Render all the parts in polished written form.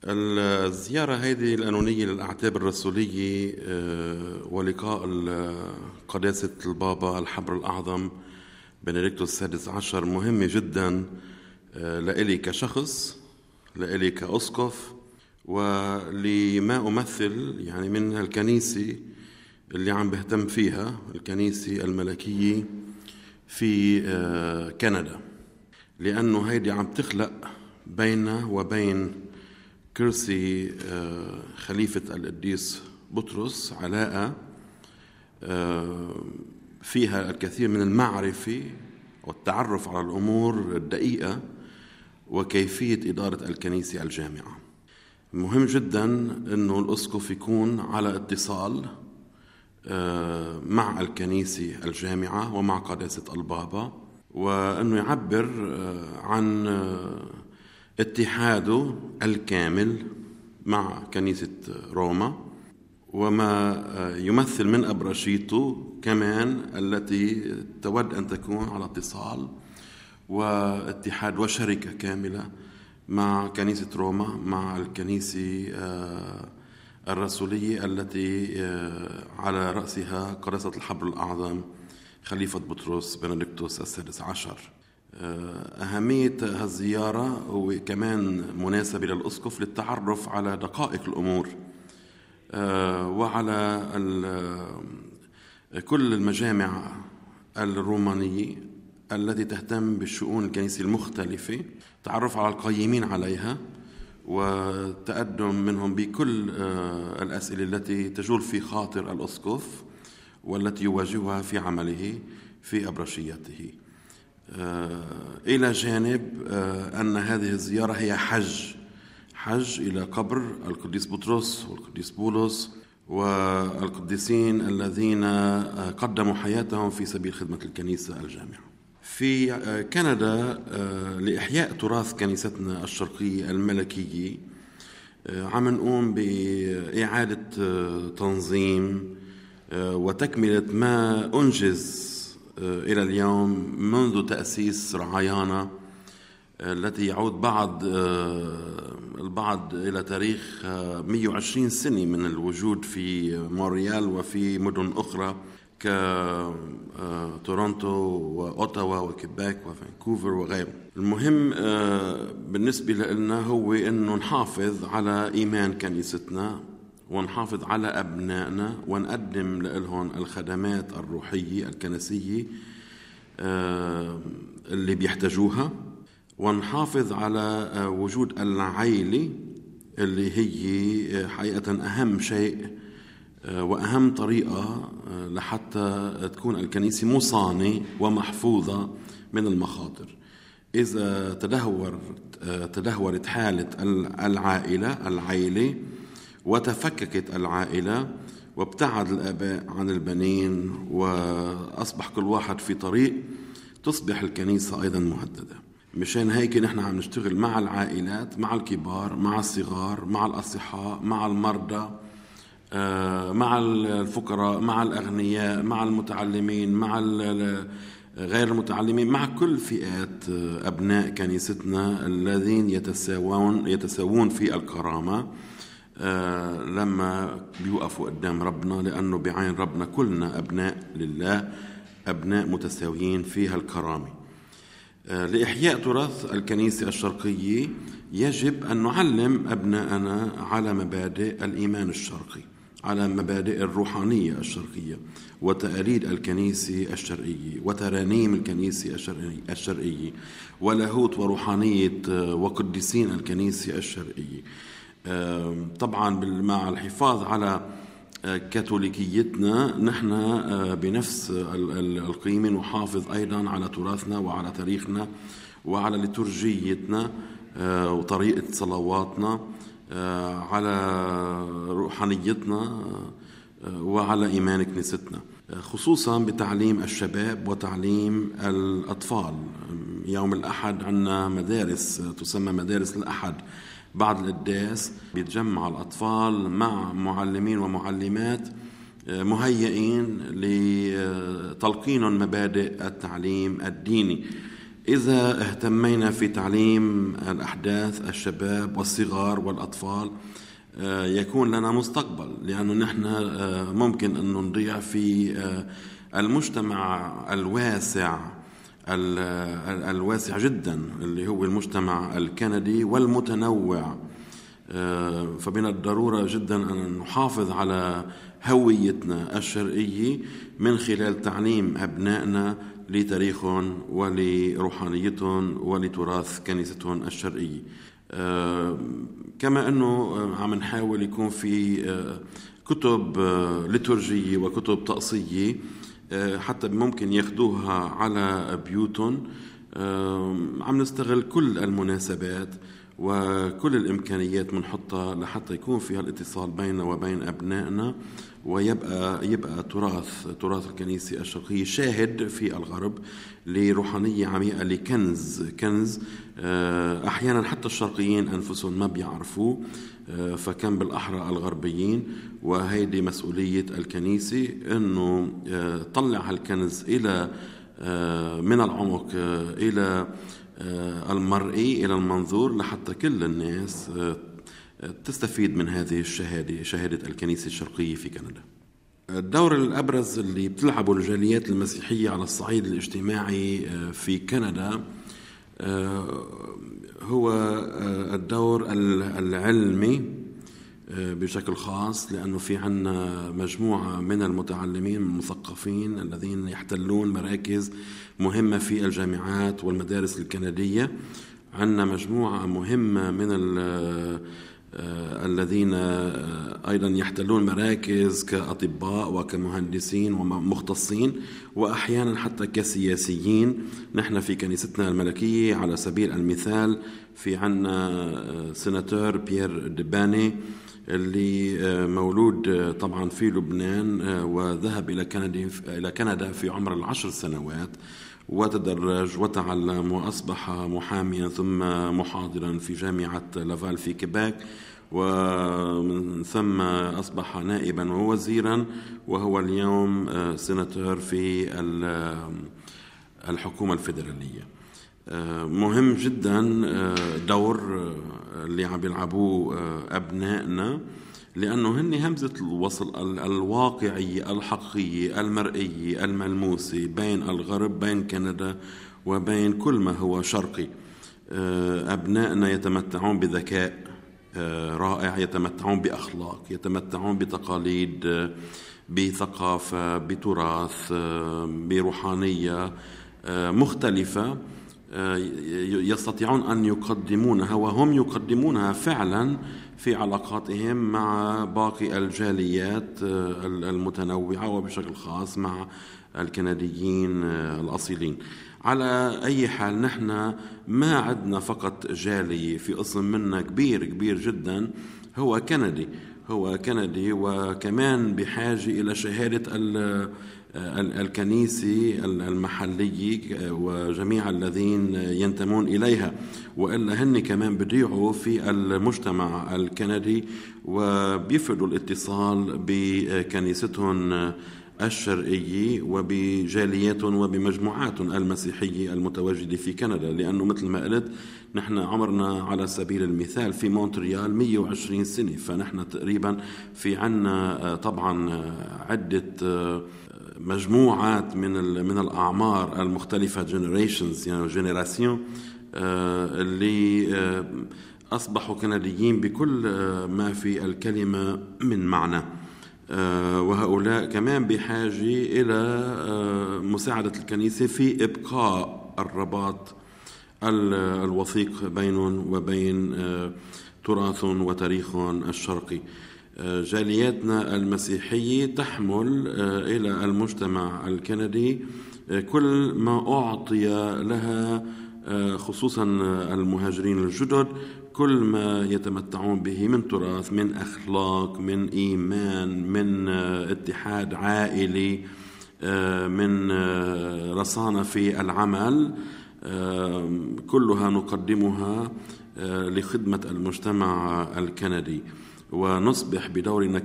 الزيارة هذه القانونية للأعتاب الرسولية ولقاء قداسة البابا الحبر الأعظم بنديكتوس السادس عشر مهمة جدا لإلي كشخص، لإلي كأسقف، ولما أمثل يعني من الكنيسة اللي عم بهتم فيها، الكنيسة الملكية في كندا، لأنه هيدي عم تخلق بيننا وبين كرسي خليفة القديس بطرس علاقة فيها الكثير من المعرفة والتعرف على الأمور الدقيقة وكيفية إدارة الكنيسة الجامعة. مهم جدا أنه الأسقف يكون على اتصال مع الكنيسة الجامعة ومع قداسة البابا، وأنه يعبر عن اتحاده الكامل مع كنيسة روما، وما يمثل من أبرشيته كمان التي تود أن تكون على اتصال واتحاد وشركة كاملة مع كنيسة روما، مع الكنيسة الرسولية التي على رأسها قداسة الحبر الأعظم خليفة بطرس بنديكتوس السادس عشر. أهمية هالزيارة هو كمان مناسبة للأسقف للتعرف على دقائق الأمور وعلى كل المجامع الرومانية التي تهتم بالشؤون الكنيسية المختلفة، تعرف على القيمين عليها وتقدم منهم بكل الأسئلة التي تجول في خاطر الأسقف والتي يواجهها في عمله في أبرشيته. إلى جانب أن هذه الزيارة هي حج إلى قبر القديس بطرس والقديس بولس والقديسين الذين قدموا حياتهم في سبيل خدمة الكنيسة الجامعة. في كندا لإحياء تراث كنيستنا الشرقية الملكية عم نقوم بإعادة تنظيم وتكملة ما أنجز إلى اليوم منذ تأسيس رعايانا التي يعود البعض إلى تاريخ 120 سنة من الوجود في مونريال وفي مدن أخرى كتورونتو وأوتاوا وكيباك وفانكوفر وغيره. المهم بالنسبة لنا هو أنه نحافظ على إيمان كنيستنا ونحافظ على أبنائنا ونقدم لهم الخدمات الروحية الكنسية اللي بيحتاجوها، ونحافظ على وجود العائلة اللي هي حقيقة أهم شيء وأهم طريقة لحتى تكون الكنيسة مصانة ومحفوظة من المخاطر. إذا تدهورت حالة العائلة وتفككت العائلة وابتعد الآباء عن البنين وأصبح كل واحد في طريق، تصبح الكنيسة أيضا مهددة. مشان هيك نحن عم نشتغل مع العائلات، مع الكبار، مع الصغار، مع الأصحاء، مع المرضى، مع الفقراء، مع الأغنياء، مع المتعلمين، مع غير المتعلمين، مع كل فئات أبناء كنيستنا الذين يتساوون في الكرامة لما بيوقفوا قدام ربنا، لأنه بعين ربنا كلنا أبناء لله، أبناء متساويين فيها الكرامة. لإحياء تراث الكنيسة الشرقية يجب أن نعلم أبناءنا على مبادئ الإيمان الشرقي، على مبادئ الروحانية الشرقية وتقاليد الكنيسة الشرقية وترانيم الكنيسة الشرقية ولاهوت وروحانية وقديسين الكنيسة الشرقية، طبعا مع الحفاظ على كاثوليكيتنا. نحن بنفس القيمة نحافظ أيضا على تراثنا وعلى تاريخنا وعلى ليتورجيتنا وطريقة صلواتنا، على روحانيتنا وعلى إيمان كنيستنا، خصوصا بتعليم الشباب وتعليم الأطفال. يوم الأحد عندنا مدارس تسمى مدارس الأحد بعد القداس، بيتجمع الأطفال مع معلمين ومعلمات مهيئين لتلقين مبادئ التعليم الديني. إذا اهتمينا في تعليم الأحداث الشباب والصغار والأطفال يكون لنا مستقبل، لأنه نحن ممكن أن نضيع في المجتمع الواسع جدا اللي هو المجتمع الكندي والمتنوع. فمن الضرورة جدا أن نحافظ على هويتنا الشرقية من خلال تعليم أبنائنا لتاريخهم ولروحانيتهم ولتراث كنيستهم الشرقية. كما أنه عم نحاول يكون في كتب ليتورجية وكتب طقسية حتى ممكن ياخدوها على بيوتهم. عم نستغل كل المناسبات وكل الإمكانيات منحطها لحتى يكون فيها الاتصال بيننا وبين أبنائنا، ويبقى تراث الكنيسة الشرقية شاهد في الغرب لروحانية عميقة، لكنز أحيانا حتى الشرقيين أنفسهم ما بيعرفوه، فكان بالأحرى الغربيين. وهيدي مسؤولية الكنيسة أنه طلع هالكنز إلى من العمق إلى المرئي، إلى المنظور، لحتى كل الناس تستفيد من هذه الشهادة، شهادة الكنيسة الشرقية في كندا. الدور الأبرز اللي بتلعبه الجاليات المسيحية على الصعيد الاجتماعي في كندا هو الدور العلمي بشكل خاص، لأنه في عنا مجموعة من المتعلمين المثقفين الذين يحتلون مراكز مهمة في الجامعات والمدارس الكندية. عنا مجموعة مهمة من الذين أيضا يحتلون مراكز كأطباء وكمهندسين ومختصين، وأحيانا حتى كسياسيين. نحن في كنيستنا الملكية على سبيل المثال في عنا سيناتور بيير دباني اللي مولود طبعا في لبنان، وذهب إلى كندا في عمر 10 سنوات، وتدرج وتعلم وأصبح محاميا ثم محاضرا في جامعة لافال في كيباك، ومن ثم أصبح نائبا ووزيرا، وهو اليوم سيناتور في الحكومة الفيدرالية. مهم جدا دور اللي عم يلعبوه أبنائنا، لأنه هن همزة الوصل الواقعية الحقيقية المرئية الملموسة بين الغرب، بين كندا وبين كل ما هو شرقي. أبنائنا يتمتعون بذكاء رائع، يتمتعون بأخلاق، يتمتعون بتقاليد، بثقافة، بتراث، بروحانية مختلفة، يستطيعون أن يقدمونها وهم يقدمونها فعلا في علاقاتهم مع باقي الجاليات المتنوعة، وبشكل خاص مع الكنديين الأصيلين. على أي حال نحن ما عندنا فقط جالية، في قسم منا كبير جدا هو كندي، وكمان بحاجة إلى شهادة الكنيسة المحلية وجميع الذين ينتمون إليها، وإلا هن كمان بيضيعوا في المجتمع الكندي وبيفقدوا الاتصال بكنيستهم الشرقية وبجالياتهم وبمجموعاتهم المسيحية المتواجدة في كندا. لأنه مثل ما قلت نحن عمرنا على سبيل المثال في مونتريال 120 سنة، فنحن تقريبا في عنا طبعا عدة مجموعات من الأعمار المختلفة، generations يعني جنراسيون، اللي أصبحوا كنديين بكل ما في الكلمة من معنى. وهؤلاء كمان بحاجة إلى مساعدة الكنيسة في إبقاء الرباط الوثيق بينهم وبين تراثهم وتاريخهم الشرقي. جالياتنا المسيحية تحمل إلى المجتمع الكندي كل ما أعطي لها، خصوصا المهاجرين الجدد، كل ما يتمتعون به من تراث، من أخلاق، من إيمان، من اتحاد عائلي، من رصانة في العمل، كلها نقدمها لخدمة المجتمع الكندي، ونصبح بدورنا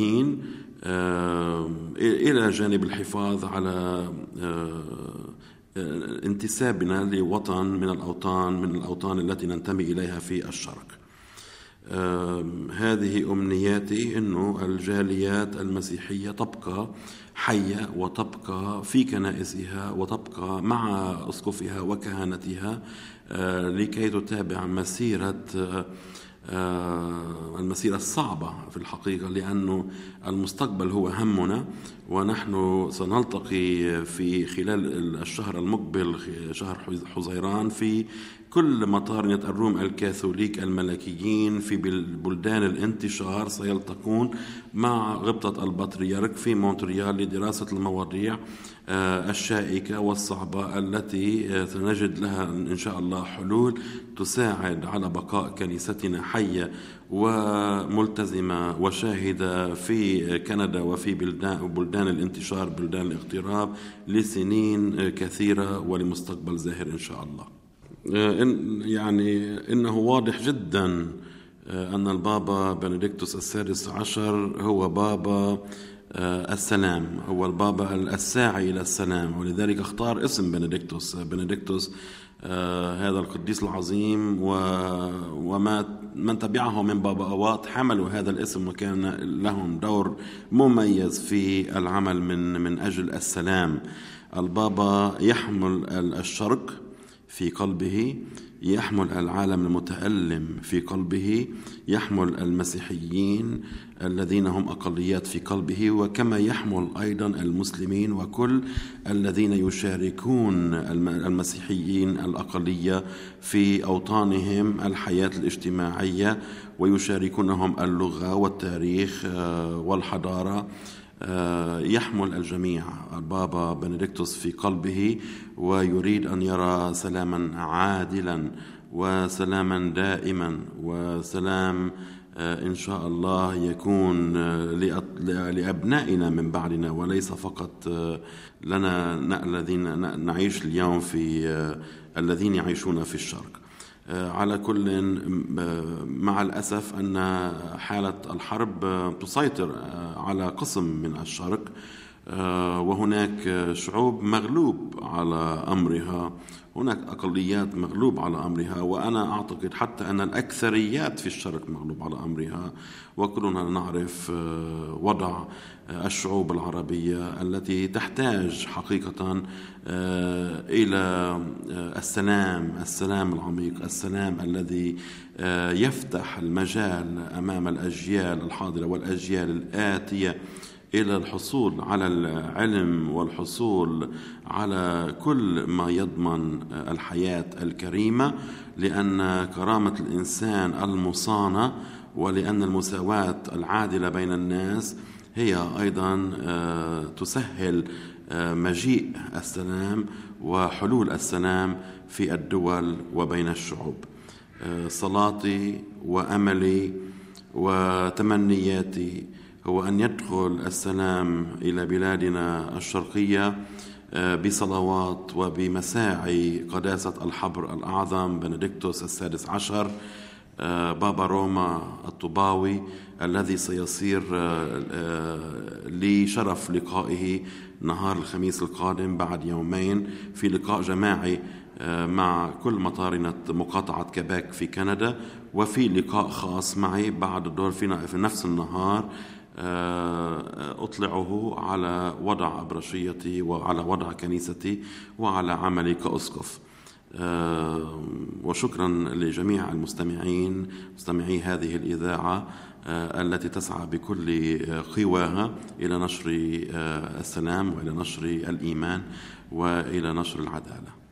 كنديين إلى جانب الحفاظ على انتسابنا لوطن من الأوطان التي ننتمي إليها في الشرق. هذه أمنياتي، أنه الجاليات المسيحية تبقى حية وتبقى في كنائسها وتبقى مع أسقفها وكهنتها لكي تتابع المسيرة الصعبة في الحقيقة، لأنه المستقبل هو همنا، ونحن سنلتقي في خلال الشهر المقبل، شهر حزيران، في كل مطارنة الروم الكاثوليك الملكيين في بلدان الانتشار سيلتقون مع غبطة البطريرك في مونتريال لدراسة المواضيع الشائكة والصعبة التي سنجد لها إن شاء الله حلول تساعد على بقاء كنيستنا حية وملتزمة وشاهدة في كندا وفي بلدان الانتشار، بلدان الاغتراب، لسنين كثيرة ولمستقبل زاهر إن شاء الله. يعني إنه واضح جدا أن البابا بنديكتوس السادس عشر هو بابا السلام، هو البابا الساعي إلى السلام، ولذلك اختار اسم بنديكتوس هذا القديس العظيم، ومن تبعه من باباوات حملوا هذا الاسم وكان لهم دور مميز في العمل من أجل السلام. البابا يحمل الشرق في قلبه، يحمل العالم المتألم في قلبه، يحمل المسيحيين الذين هم أقليات في قلبه، وكما يحمل أيضا المسلمين وكل الذين يشاركون المسيحيين الأقلية في أوطانهم الحياة الاجتماعية، ويشاركونهم اللغة والتاريخ والحضارة. يحمل الجميع البابا بنديكتوس في قلبه، ويريد أن يرى سلاما عادلا وسلاما دائما، وسلام إن شاء الله يكون لأبنائنا من بعدنا، وليس فقط لنا الذين نعيش اليوم الذين يعيشون في الشرق. على كل، مع الأسف أن حالة الحرب تسيطر على قسم من الشرق، وهناك شعوب مغلوب على أمرها، هناك أقليات مغلوب على أمرها، وأنا أعتقد حتى أن الأكثريات في الشرق مغلوب على أمرها. وكلنا نعرف وضع الشعوب العربية التي تحتاج حقيقة إلى السلام العميق، السلام الذي يفتح المجال أمام الأجيال الحاضرة والأجيال الآتية إلى الحصول على العلم والحصول على كل ما يضمن الحياة الكريمة، لأن كرامة الإنسان المصانة ولأن المساواة العادلة بين الناس هي أيضا تسهل مجيء السلام وحلول السلام في الدول وبين الشعوب. صلاتي وأملي وتمنياتي هو أن يدخل السلام إلى بلادنا الشرقية بصلوات وبمساعي قداسة الحبر الأعظم بنديكتوس السادس عشر بابا روما الطوباوي، الذي سيصير لشرف لقائه نهار الخميس القادم بعد يومين في لقاء جماعي مع كل مطارنة مقاطعة كيبيك في كندا، وفي لقاء خاص معي بعد الدور في نفس النهار أطلعه على وضع أبرشيتي وعلى وضع كنيستي وعلى عملي كأسقف. وشكرا لجميع المستمعين، مستمعي هذه الإذاعة التي تسعى بكل قواها إلى نشر السلام وإلى نشر الإيمان وإلى نشر العدالة.